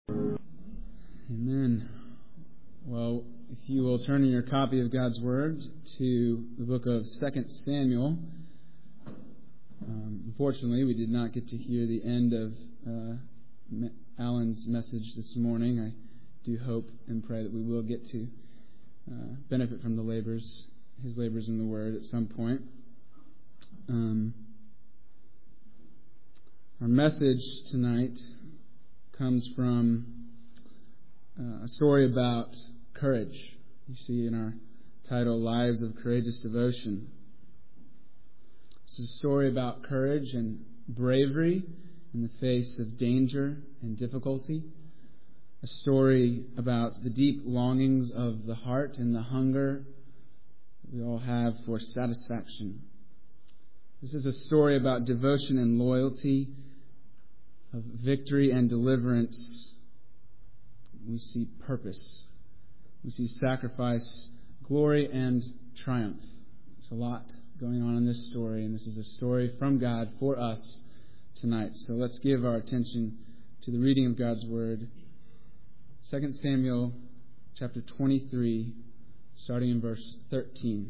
Amen. Well, if you will turn in your copy of God's Word to the book of 2 Samuel. Unfortunately, we did not get to hear the end of Alan's message this morning. I do hope and pray that we will get to benefit from his labors in the Word at some point. Our message tonight comes from a story about courage. You see in our title, Lives of Courageous Devotion. It's a story about courage and bravery in the face of danger and difficulty. A story about the deep longings of the heart and the hunger we all have for satisfaction. This is a story about devotion and loyalty, of victory and deliverance. We see purpose. We see sacrifice, glory, and triumph. There's a lot going on in this story, and this is a story from God for us tonight. So let's give our attention to the reading of God's Word. 2 Samuel chapter 23, starting in verse 13.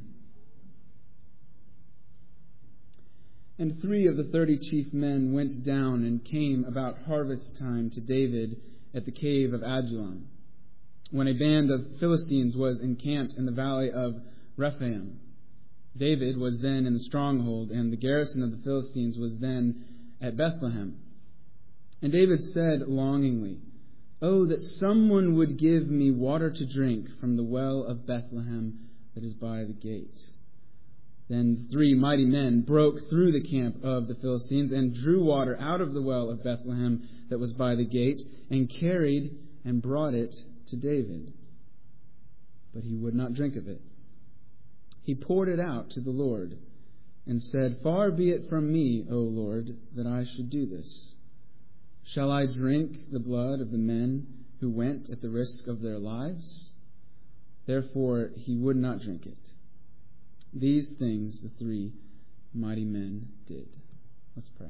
And 3 of the 30 chief men went down and came about harvest time to David at the cave of Adullam, when a band of Philistines was encamped in the valley of Rephaim. David was then in the stronghold, and the garrison of the Philistines was then at Bethlehem. And David said longingly, "Oh, that someone would give me water to drink from the well of Bethlehem that is by the gate." Then 3 mighty men broke through the camp of the Philistines and drew water out of the well of Bethlehem that was by the gate and carried and brought it to David. But he would not drink of it. He poured it out to the Lord and said, "Far be it from me, O Lord, that I should do this. Shall I drink the blood of the men who went at the risk of their lives?" Therefore he would not drink it. These things the 3 mighty men did. Let's pray.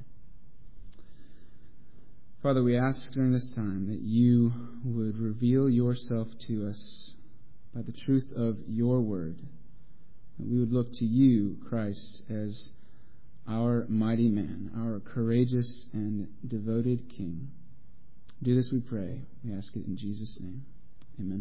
Father, we ask during this time that you would reveal yourself to us by the truth of your word. That we would look to you, Christ, as our mighty man, our courageous and devoted King. Do this, we pray. We ask it in Jesus' name. Amen.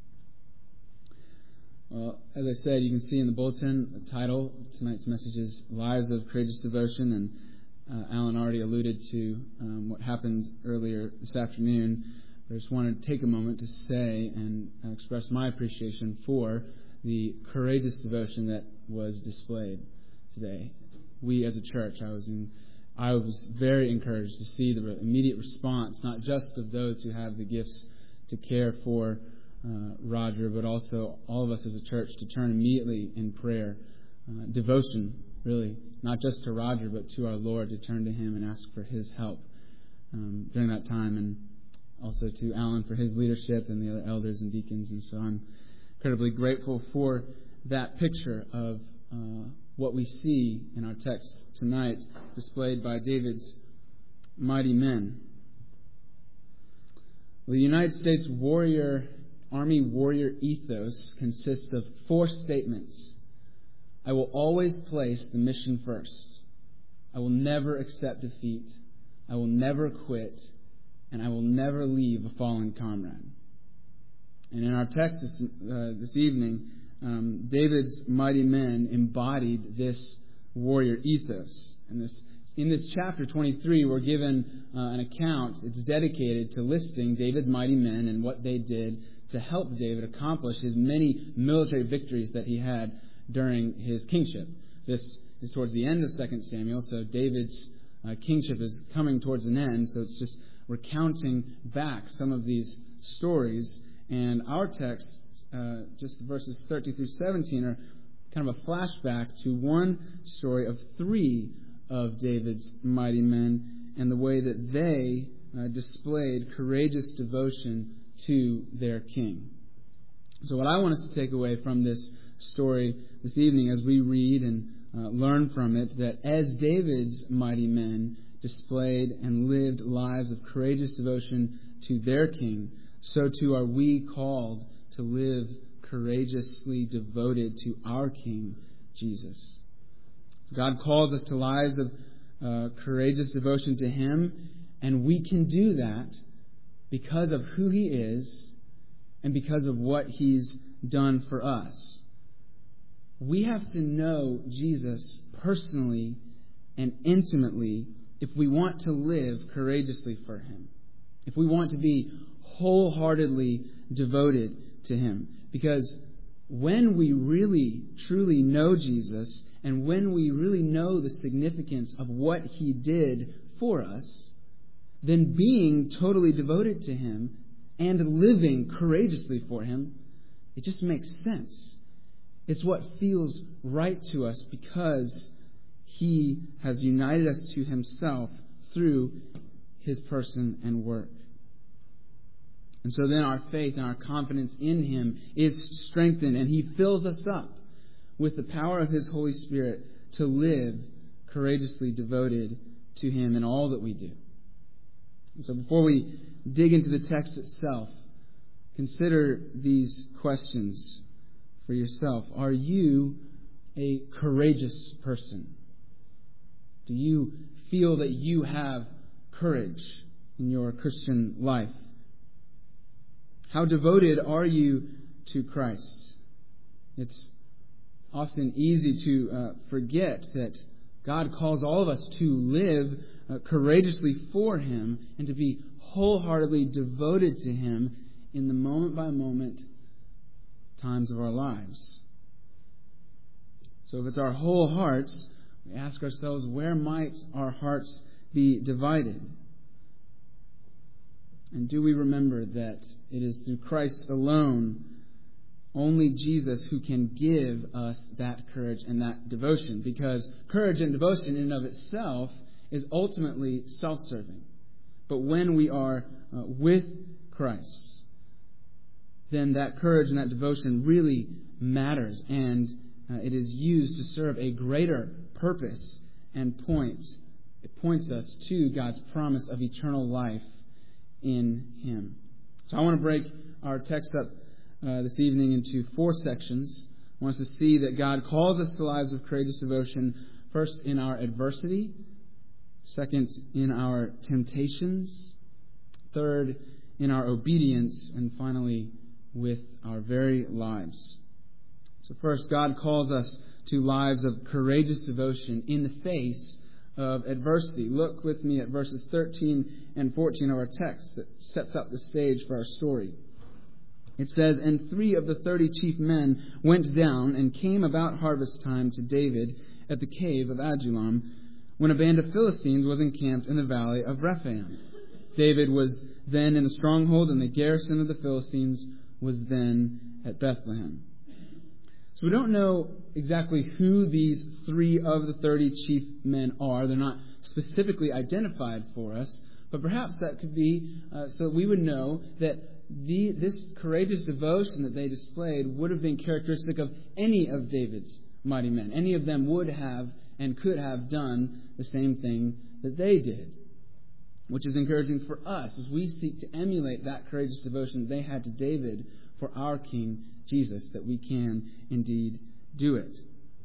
Well, as I said, you can see in the bulletin, the title of tonight's message is Lives of Courageous Devotion, and Alan already alluded to what happened earlier this afternoon. I just wanted to take a moment to say and express my appreciation for the courageous devotion that was displayed today. We as a church, I was very encouraged to see the immediate response, not just of those who have the gifts to care for Roger, but also all of us as a church to turn immediately in prayer. Devotion, really, not just to Roger, but to our Lord, to turn to Him and ask for His help during that time, and also to Alan for his leadership and the other elders and deacons. And so I'm incredibly grateful for that picture of what we see in our text tonight, displayed by David's mighty men. Well, the United States Army warrior ethos consists of 4 statements. I will always place the mission first. I will never accept defeat. I will never quit. And I will never leave a fallen comrade. And in our text this evening, David's mighty men embodied this warrior ethos. And in this chapter 23, we're given an account. It's dedicated to listing David's mighty men and what they did to help David accomplish his many military victories that he had during his kingship. This is towards the end of 2 Samuel, so David's kingship is coming towards an end, so it's just recounting back some of these stories. And our text, just verses 13 through 17, are kind of a flashback to one story of 3 of David's mighty men and the way that they displayed courageous devotion to their king. So what I want us to take away from this story this evening as we read and learn from it, that as David's mighty men displayed and lived lives of courageous devotion to their king, so too are we called to live courageously devoted to our King, Jesus. God calls us to lives of courageous devotion to Him, and we can do that because of who He is and because of what He's done for us. We have to know Jesus personally and intimately if we want to live courageously for Him, if we want to be wholeheartedly devoted to Him. Because when we really, truly know Jesus, and when we really know the significance of what He did for us, then being totally devoted to Him and living courageously for Him, it just makes sense. It's what feels right to us because He has united us to Himself through His person and work. And so then our faith and our confidence in Him is strengthened, and He fills us up with the power of His Holy Spirit to live courageously devoted to Him in all that we do. And so before we dig into the text itself, consider these questions for yourself. Are you a courageous person? Do you feel that you have courage in your Christian life? How devoted are you to Christ? It's often easy to forget that God calls all of us to live courageously for Him and to be wholeheartedly devoted to Him in the moment-by-moment times of our lives. So if it's our whole hearts, we ask ourselves, where might our hearts be divided? And do we remember that it is through Christ alone, only Jesus, who can give us that courage and that devotion? Because courage and devotion in and of itself is ultimately self-serving. But when we are with Christ, then that courage and that devotion really matters, and it is used to serve a greater purpose and point. It points us to God's promise of eternal life in Him. So I want to break our text up this evening into 4 sections. I want us to see that God calls us to lives of courageous devotion, first in our adversity, second in our temptations, third in our obedience, and finally with our very lives. So first, God calls us to lives of courageous devotion in the face of adversity. Look with me at verses 13 and 14 of our text that sets up the stage for our story. It says, "And 3 of the 30 chief men went down and came about harvest time to David at the cave of Adullam, when a band of Philistines was encamped in the valley of Rephaim. David was then in the stronghold, and the garrison of the Philistines was then at Bethlehem." So we don't know exactly who these 3 of the 30 chief men are. They're not specifically identified for us, but perhaps that could be so we would know that this courageous devotion that they displayed would have been characteristic of any of David's mighty men. Any of them would have and could have done the same thing that they did, which is encouraging for us as we seek to emulate that courageous devotion that they had to David for our King Jesus, that we can indeed do it.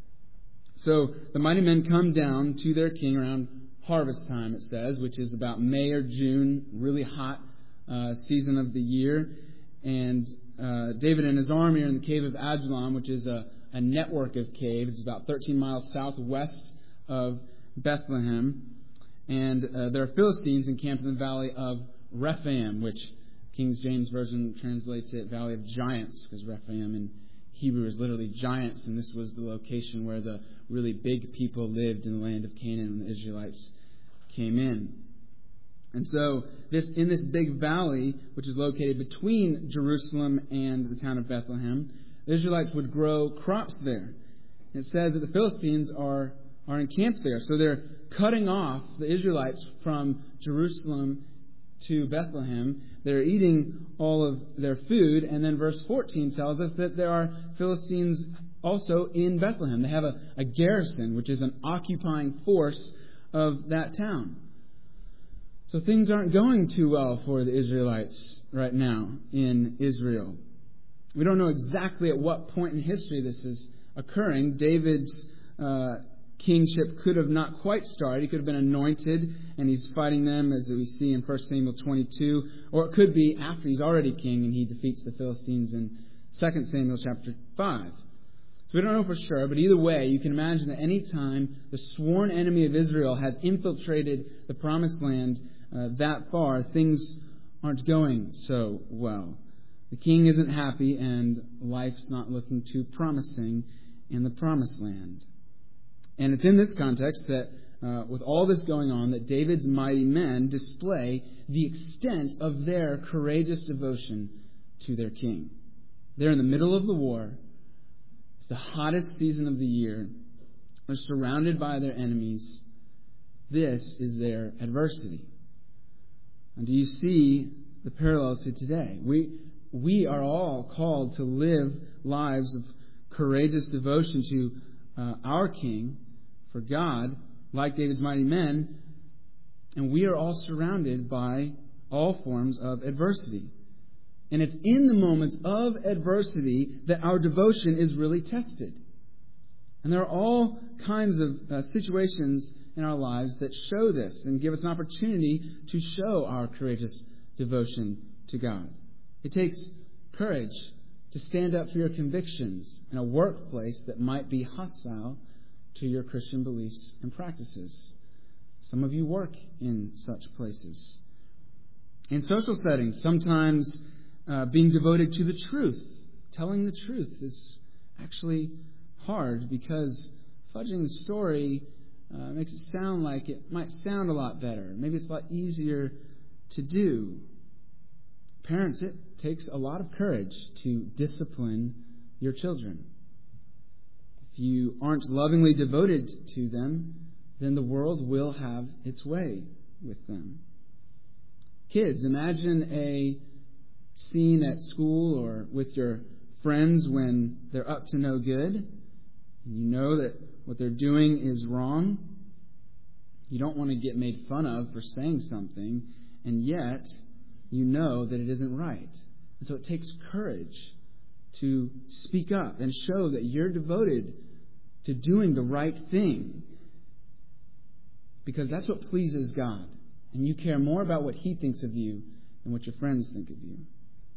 So the mighty men come down to their king around harvest time, it says, which is about May or June, really hot season of the year. And David and his army are in the cave of Adullam, which is a network of caves. It's about 13 miles southwest of Bethlehem. And there are Philistines encamped in the valley of Rephaim, which King James Version translates it Valley of Giants, because Rephaim in Hebrew is literally giants, and this was the location where the really big people lived in the land of Canaan when the Israelites came in. And so in this big valley, which is located between Jerusalem and the town of Bethlehem, the Israelites would grow crops there. And it says that the Philistines are encamped there. So they're cutting off the Israelites from Jerusalem to Bethlehem. They're eating all of their food. And then verse 14 tells us that there are Philistines also in Bethlehem. They have a garrison, which is an occupying force of that town. So things aren't going too well for the Israelites right now in Israel. We don't know exactly at what point in history this is occurring. David's kingship could have not quite started. He could have been anointed, and he's fighting them, as we see in 1 Samuel 22. Or it could be after he's already king and he defeats the Philistines in 2 Samuel chapter 5. So we don't know for sure, but either way, you can imagine that any time the sworn enemy of Israel has infiltrated the promised land that far, things aren't going so well. The king isn't happy, and life's not looking too promising in the promised land. And it's in this context that, with all this going on, that David's mighty men display the extent of their courageous devotion to their king. They're in the middle of the war. It's the hottest season of the year. They're surrounded by their enemies. This is their adversity. And do you see the parallel to today? We are all called to live lives of courageous devotion to our King, for God, like David's mighty men, and we are all surrounded by all forms of adversity. And it's in the moments of adversity that our devotion is really tested. And there are all kinds of situations in our lives that show this and give us an opportunity to show our courageous devotion to God. It takes courage to stand up for your convictions in a workplace that might be hostile to your Christian beliefs and practices. Some of you work in such places. In social settings, sometimes being devoted to the truth, telling the truth, is actually hard because fudging the story makes it sound like it might sound a lot better. Maybe it's a lot easier to do. Parents, it takes a lot of courage to discipline your children. If you aren't lovingly devoted to them, then the world will have its way with them. Kids, imagine a scene at school or with your friends when they're up to no good. You know that what they're doing is wrong. You don't want to get made fun of for saying something, and yet you know that it isn't right. And so it takes courage to speak up and show that you're devoted to doing the right thing, because that's what pleases God. And you care more about what He thinks of you than what your friends think of you.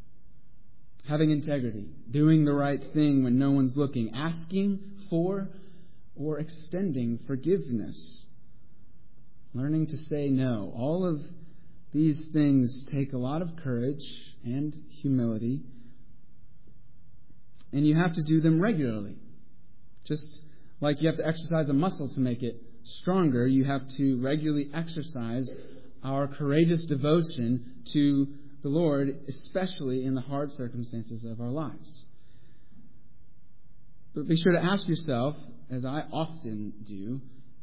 Having integrity, doing the right thing when no one's looking, asking for or extending forgiveness, learning to say no. All of these things take a lot of courage and humility, and you have to do them regularly. Just like you have to exercise a muscle to make it stronger, you have to regularly exercise our courageous devotion to the Lord, especially in the hard circumstances of our lives. But be sure to ask yourself, as I often do,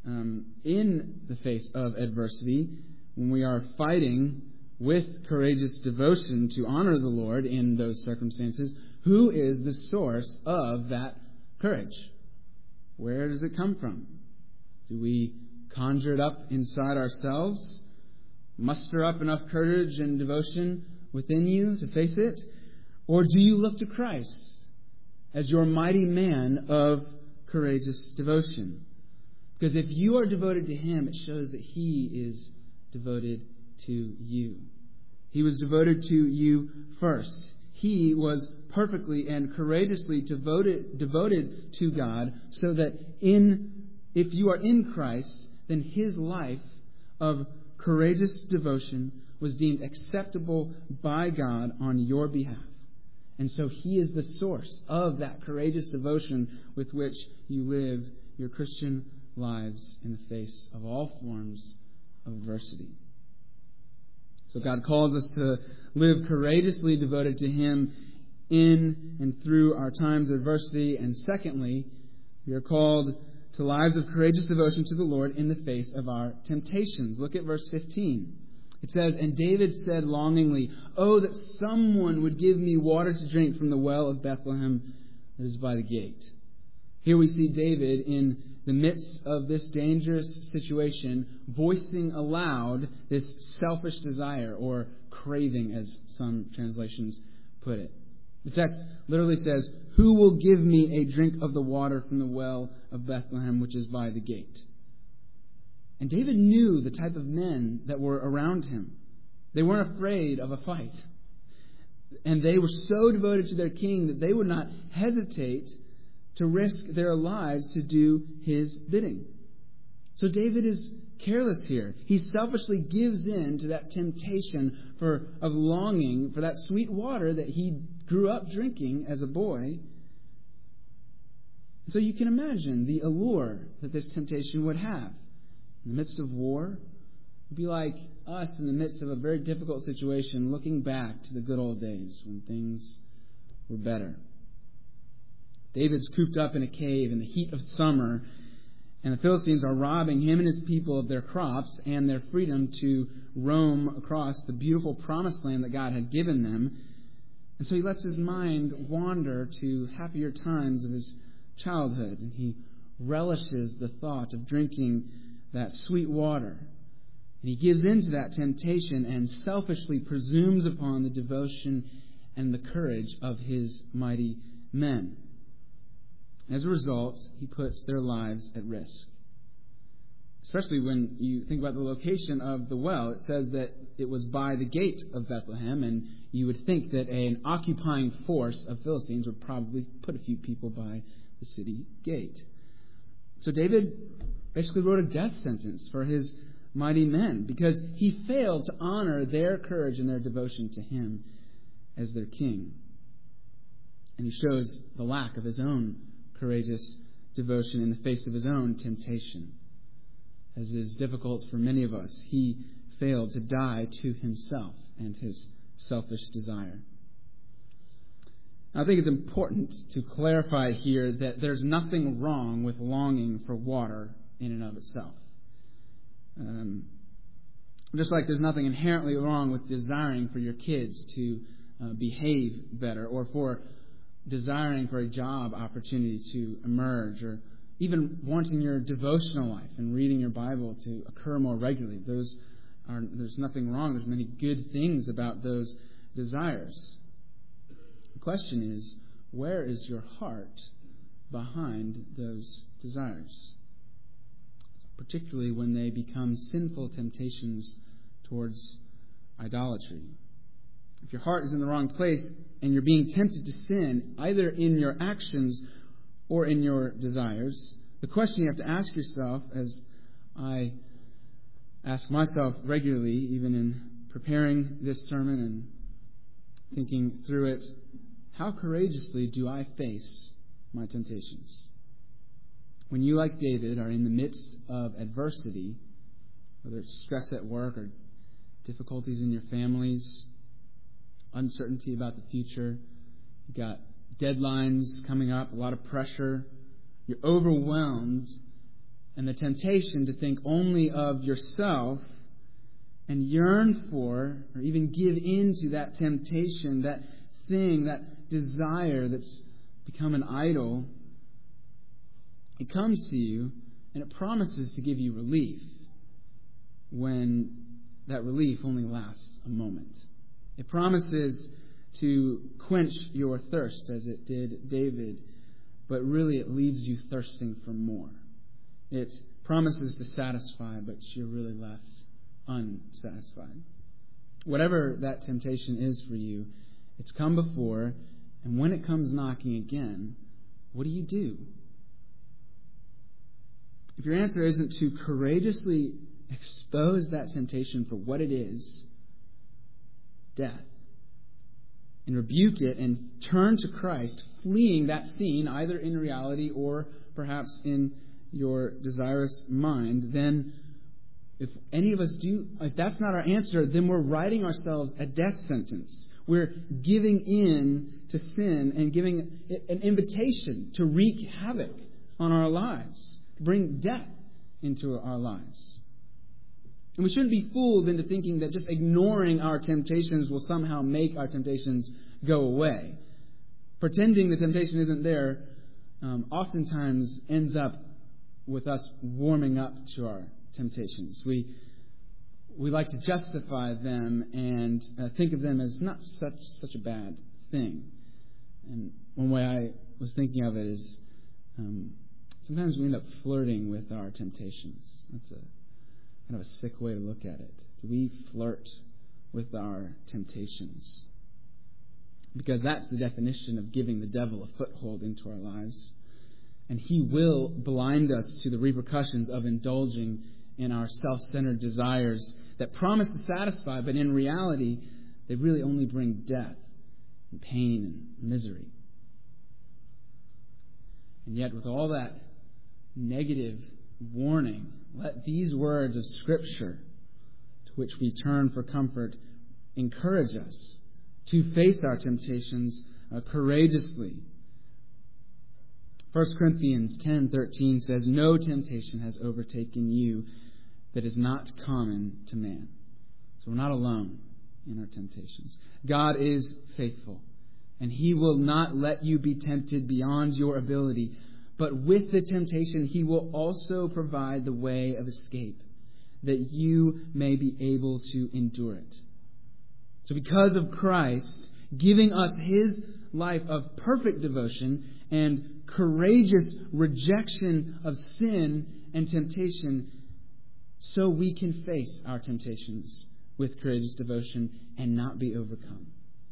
in the face of adversity, when we are fighting with courageous devotion to honor the Lord in those circumstances, who is the source of that courage? Where does it come from? Do we conjure it up inside ourselves? Muster up enough courage and devotion within you to face it? Or do you look to Christ as your mighty man of courageous devotion? Because if you are devoted to Him, it shows that He is devoted to you. He was devoted to you first. He was perfectly and courageously devoted to God, so that if you are in Christ, then His life of courageous devotion was deemed acceptable by God on your behalf. And so He is the source of that courageous devotion with which you live your Christian lives in the face of all forms of adversity. So God calls us to live courageously devoted to Him in and through our times of adversity. And secondly, we are called to lives of courageous devotion to the Lord in the face of our temptations. Look at verse 15. It says, "And David said longingly, 'Oh, that someone would give me water to drink from the well of Bethlehem that is by the gate.'" Here we see David in the midst of this dangerous situation, voicing aloud this selfish desire, or craving, as some translations put it. The text literally says, "Who will give me a drink of the water from the well of Bethlehem, which is by the gate?" And David knew the type of men that were around him. They weren't afraid of a fight. And they were so devoted to their king that they would not hesitate to risk their lives to do his bidding. So David is careless here. He selfishly gives in to that temptation of longing for that sweet water that he grew up drinking as a boy. So you can imagine the allure that this temptation would have. In the midst of war, it would be like us in the midst of a very difficult situation, looking back to the good old days when things were better. David's cooped up in a cave in the heat of summer, and the Philistines are robbing him and his people of their crops and their freedom to roam across the beautiful promised land that God had given them. And so he lets his mind wander to happier times of his childhood, and he relishes the thought of drinking that sweet water. And he gives in to that temptation and selfishly presumes upon the devotion and the courage of his mighty men. As a result, he puts their lives at risk. Especially when you think about the location of the well. It says that it was by the gate of Bethlehem, and you would think that an occupying force of Philistines would probably put a few people by the city gate. So David basically wrote a death sentence for his mighty men because he failed to honor their courage and their devotion to him as their king. And he shows the lack of his own courageous devotion in the face of his own temptation. As is difficult for many of us, he failed to die to himself and his selfish desire. I think it's important to clarify here that there's nothing wrong with longing for water in and of itself. Just like there's nothing inherently wrong with desiring for your kids to behave better, or for desiring for a job opportunity to emerge, or even wanting your devotional life and reading your Bible to occur more regularly. There's nothing wrong. There's many good things about those desires. The question is, where is your heart behind those desires? Particularly when they become sinful temptations towards idolatry. If your heart is in the wrong place and you're being tempted to sin, either in your actions or in your desires, the question you have to ask yourself, as I ask myself regularly, even in preparing this sermon and thinking through it, how courageously do I face my temptations? When you, like David, are in the midst of adversity, whether it's stress at work or difficulties in your families, uncertainty about the future, you've got deadlines coming up, a lot of pressure, you're overwhelmed, and the temptation to think only of yourself and yearn for, or even give in to that temptation, that thing, that desire that's become an idol, it comes to you and it promises to give you relief when that relief only lasts a moment. It promises to quench your thirst as it did David, but really it leaves you thirsting for more. It promises to satisfy, but you're really left unsatisfied. Whatever that temptation is for you, it's come before, and when it comes knocking again, what do? If your answer isn't to courageously expose that temptation for what it is, death, and rebuke it and turn to Christ, fleeing that scene, either in reality or perhaps in your desirous mind, then if any of us do, if that's not our answer, then we're writing ourselves a death sentence. We're giving in to sin and giving it an invitation to wreak havoc on our lives, to bring death into our lives. And we shouldn't be fooled into thinking that just ignoring our temptations will somehow make our temptations go away. Pretending the temptation isn't there oftentimes ends up with us warming up to our temptations. We like to justify them and think of them as not such a bad thing. And one way I was thinking of it is sometimes we end up flirting with our temptations. That's a kind of a sick way to look at it. Do we flirt with our temptations? Because that's the definition of giving the devil a foothold into our lives. And he will blind us to the repercussions of indulging in our self-centered desires that promise to satisfy, but in reality, they really only bring death and pain and misery. And yet, with all that negative warning, let these words of Scripture, to which we turn for comfort, encourage us to face our temptations courageously. 1 Corinthians 10:13 says, "No temptation has overtaken you that is not common to man." So we're not alone in our temptations. God is faithful, and He will not let you be tempted beyond your ability. But with the temptation, He will also provide the way of escape, that you may be able to endure it. So because of Christ giving us His life of perfect devotion and courageous rejection of sin and temptation, so we can face our temptations with courageous devotion and not be overcome.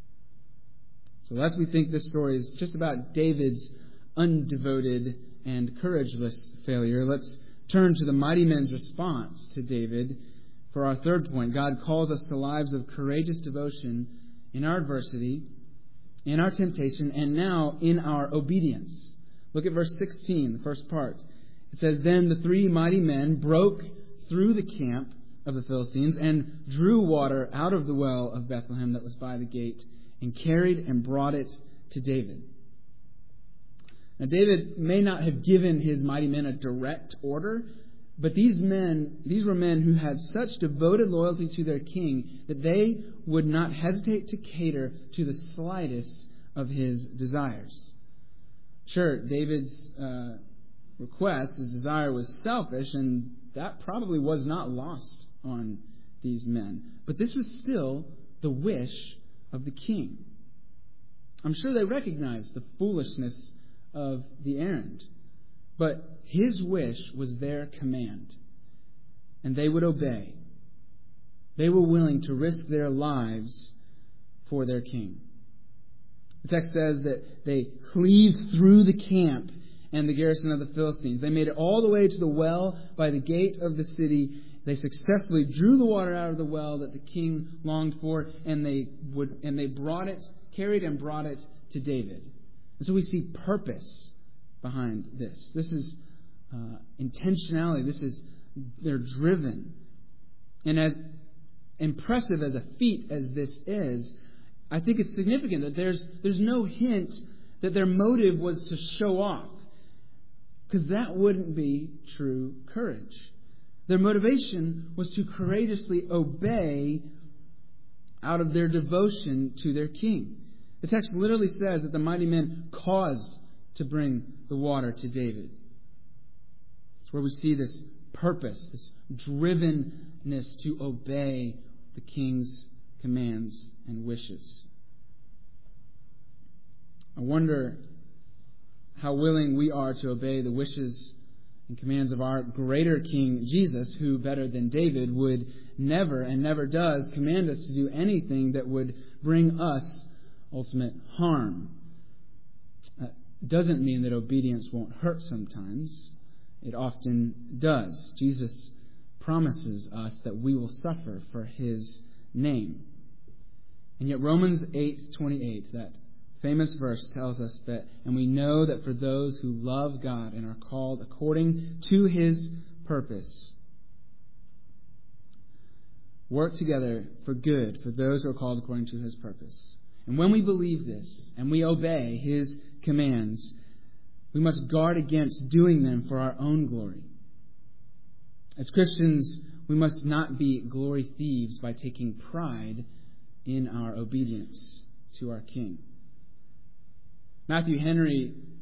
So lest we think this story is just about David's undevoted and courageless failure, let's turn to the mighty men's response to David for our third point. God calls us to lives of courageous devotion in our adversity, in our temptation, and now in our obedience. Look at verse 16, the first part. It says, "Then the three mighty men broke through the camp of the Philistines and drew water out of the well of Bethlehem that was by the gate and carried and brought it to David." Now, David may not have given his mighty men a direct order, but these were men who had such devoted loyalty to their king that they would not hesitate to cater to the slightest of his desires. Sure, David's request, his desire, was selfish, and that probably was not lost on these men. But this was still the wish of the king. I'm sure they recognized the foolishness of the errand, but his wish was their command, and they would obey. They were willing to risk their lives for their king. The text says that they cleaved through the camp and the garrison of the Philistines. They made it all the way to the well by the gate of the city. They successfully drew the water out of the well that the king longed for, and they carried and brought it to David. And so we see purpose behind this. This is intentionality. They're driven. And as impressive as a feat as this is, I think it's significant that there's no hint that their motive was to show off, because that wouldn't be true courage. Their motivation was to courageously obey out of their devotion to their king. The text literally says that the mighty men caused to bring the water to David. It's where we see this purpose, this drivenness to obey the king's commands and wishes. I wonder how willing we are to obey the wishes and commands of our greater King Jesus, who, better than David, would never and never does command us to do anything that would bring us ultimate harm. Doesn't mean that obedience won't hurt sometimes. It often does. Jesus promises us that we will suffer for His name. And yet Romans 8:28, that famous verse, tells us that, "And we know that for those who love God and are called according to His purpose, work together for good for those who are called according to His purpose." And when we believe this and we obey His commands, we must guard against doing them for our own glory. As Christians, we must not be glory thieves by taking pride in our obedience to our King. Matthew Henry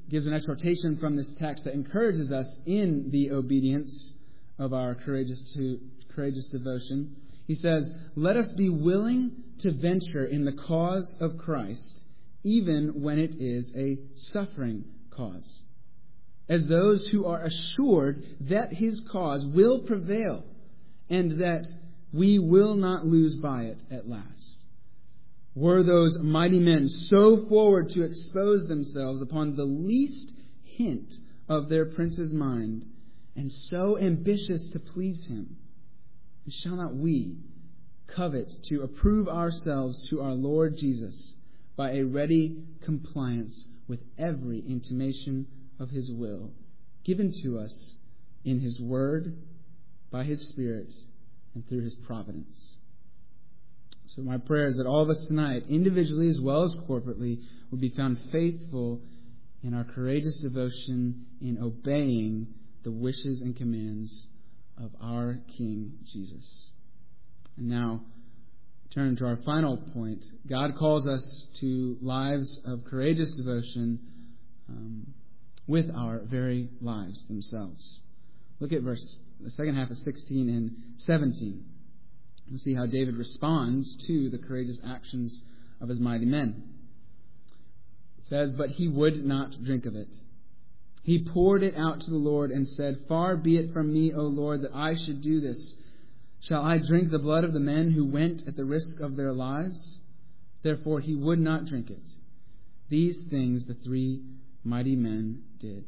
gives an exhortation from this text that encourages us in the obedience of our courageous devotion. He says, "Let us be willing to venture in the cause of Christ, even when it is a suffering cause, as those who are assured that his cause will prevail and that we will not lose by it at last." Were those mighty men so forward to expose themselves upon the least hint of their prince's mind, and so ambitious to please him, shall not we covet to approve ourselves to our Lord Jesus by a ready compliance with every intimation of his will, given to us in his word, by his Spirit, and through his providence? So my prayer is that all of us tonight, individually as well as corporately, will be found faithful in our courageous devotion in obeying the wishes and commands of our King Jesus. And now, turn to our final point. God calls us to lives of courageous devotion with our very lives themselves. Look at the second half of 16 and 17. We'll see how David responds to the courageous actions of his mighty men. It says, "But he would not drink of it. He poured it out to the Lord and said, 'Far be it from me, O Lord, that I should do this. Shall I drink the blood of the men who went at the risk of their lives?' Therefore he would not drink it. These things the three mighty men did."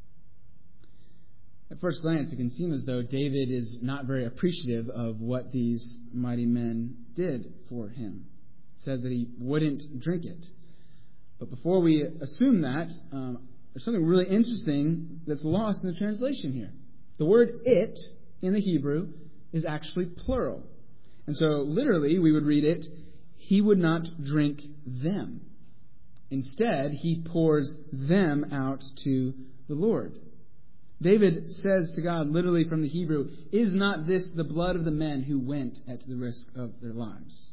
At first glance, it can seem as though David is not very appreciative of what these mighty men did for him. It says that he wouldn't drink it. But before we assume that, there's something really interesting that's lost in the translation here. The word "it" in the Hebrew is actually plural. And so literally we would read it, "He would not drink them." Instead, he pours them out to the Lord. David says to God, literally from the Hebrew, "Is not this the blood of the men who went at the risk of their lives?"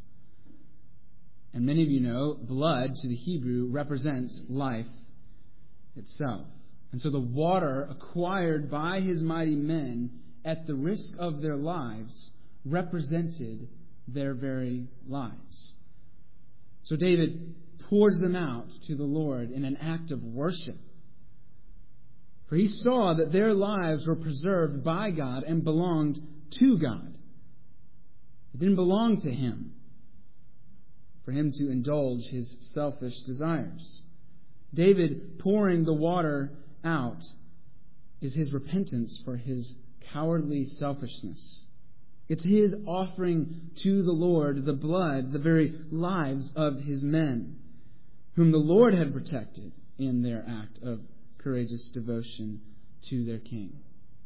And many of you know, blood to the Hebrew represents life itself. And so the water acquired by his mighty men at the risk of their lives represented their very lives. So David pours them out to the Lord in an act of worship. For he saw that their lives were preserved by God and belonged to God. It didn't belong to him for him to indulge his selfish desires. David pouring the water out is his repentance for his cowardly selfishness. It's his offering to the Lord the blood, the very lives of his men, whom the Lord had protected in their act of courageous devotion to their king.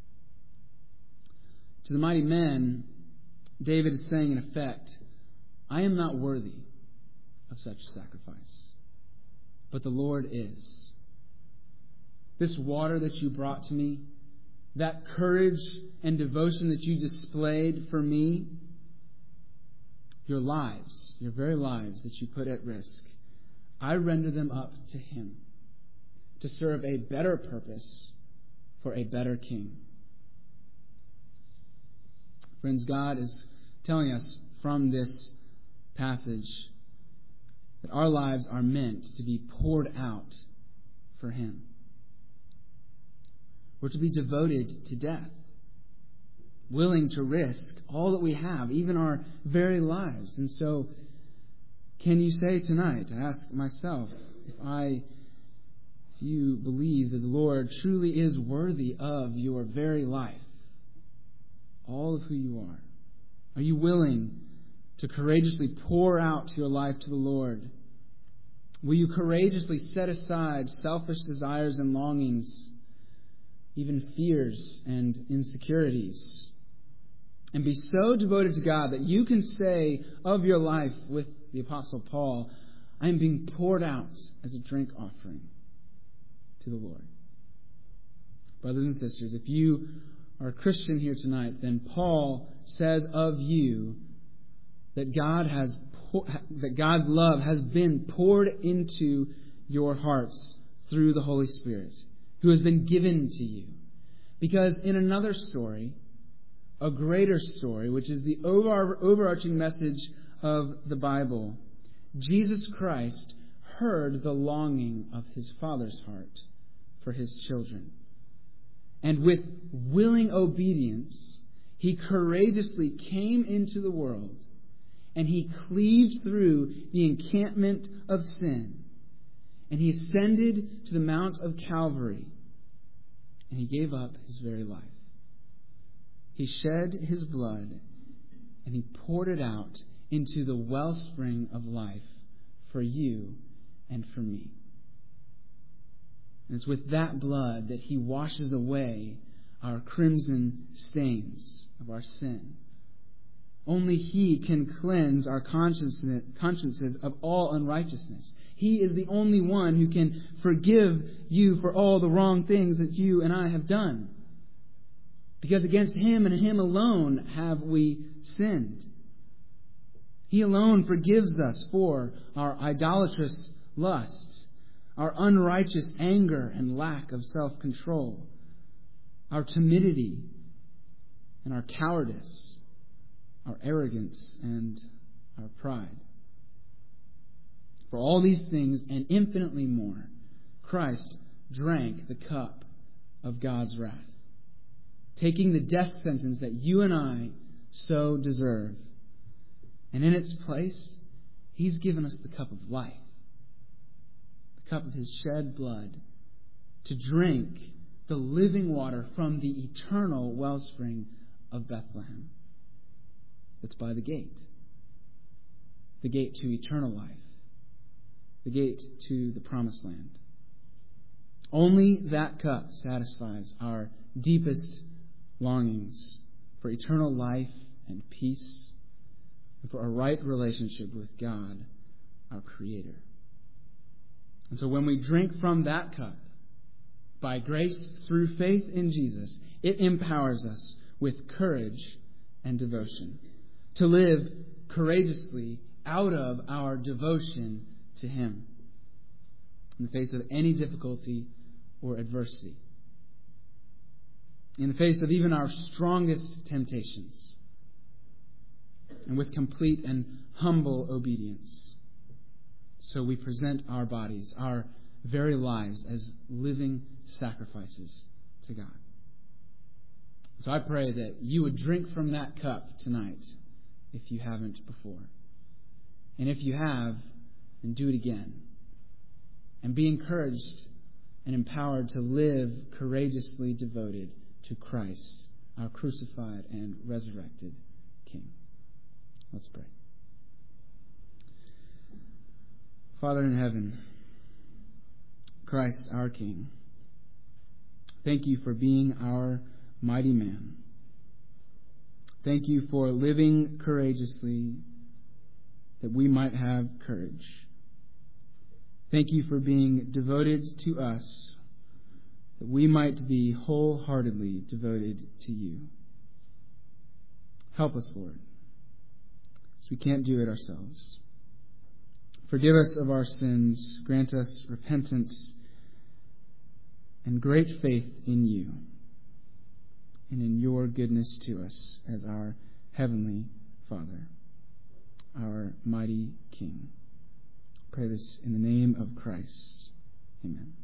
To the mighty men, David is saying in effect, "I am not worthy of such sacrifice, but the Lord is. This water that you brought to me, that courage and devotion that you displayed for me, your lives, your very lives that you put at risk, I render them up to him to serve a better purpose for a better king." Friends, God is telling us from this passage that our lives are meant to be poured out for him. We're to be devoted to death, willing to risk all that we have, even our very lives. And so, can you say tonight, I ask myself, if you believe that the Lord truly is worthy of your very life, all of who you are? Are you willing to courageously pour out your life to the Lord? Will you courageously set aside selfish desires and longings, even fears and insecurities, and be so devoted to God that you can say of your life with the Apostle Paul, "I am being poured out as a drink offering to the Lord"? Brothers and sisters, if you are a Christian here tonight, then Paul says of you that God's love has been poured into your hearts through the Holy Spirit, who has been given to you. Because in another story, a greater story, which is the overarching message of the Bible, Jesus Christ heard the longing of his Father's heart for his children. And with willing obedience, he courageously came into the world, and he cleaved through the encampment of sin, and he ascended to the Mount of Calvary, and he gave up his very life. He shed his blood, and he poured it out into the wellspring of life for you and for me. And it's with that blood that he washes away our crimson stains of our sin. Only he can cleanse our consciences of all unrighteousness. He is the only one who can forgive you for all the wrong things that you and I have done. Because against him and him alone have we sinned. He alone forgives us for our idolatrous lusts, our unrighteous anger and lack of self-control, our timidity and our cowardice, our arrogance and our pride. For all these things and infinitely more, Christ drank the cup of God's wrath, taking the death sentence that you and I so deserve. And in its place, he's given us the cup of life, the cup of his shed blood, to drink the living water from the eternal wellspring of Bethlehem that's by the gate to eternal life, the gate to the promised land. Only that cup satisfies our deepest longings for eternal life and peace, and for a right relationship with God, our Creator. And so when we drink from that cup, by grace through faith in Jesus, it empowers us with courage and devotion to live courageously out of our devotion to him in the face of any difficulty or adversity, in the face of even our strongest temptations, and with complete and humble obedience. So we present our bodies, our very lives, as living sacrifices to God. So I pray that you would drink from that cup tonight if you haven't before. And if you have, then do it again. And be encouraged and empowered to live courageously devoted to Christ, our crucified and resurrected King. Let's pray. Father in heaven, Christ our King, thank you for being our mighty man. Thank you for living courageously that we might have courage. Thank you for being devoted to us that we might be wholeheartedly devoted to you. Help us, Lord, as we can't do it ourselves. Forgive us of our sins. Grant us repentance and great faith in you and in your goodness to us as our heavenly Father, our mighty King. Pray this in the name of Christ. Amen.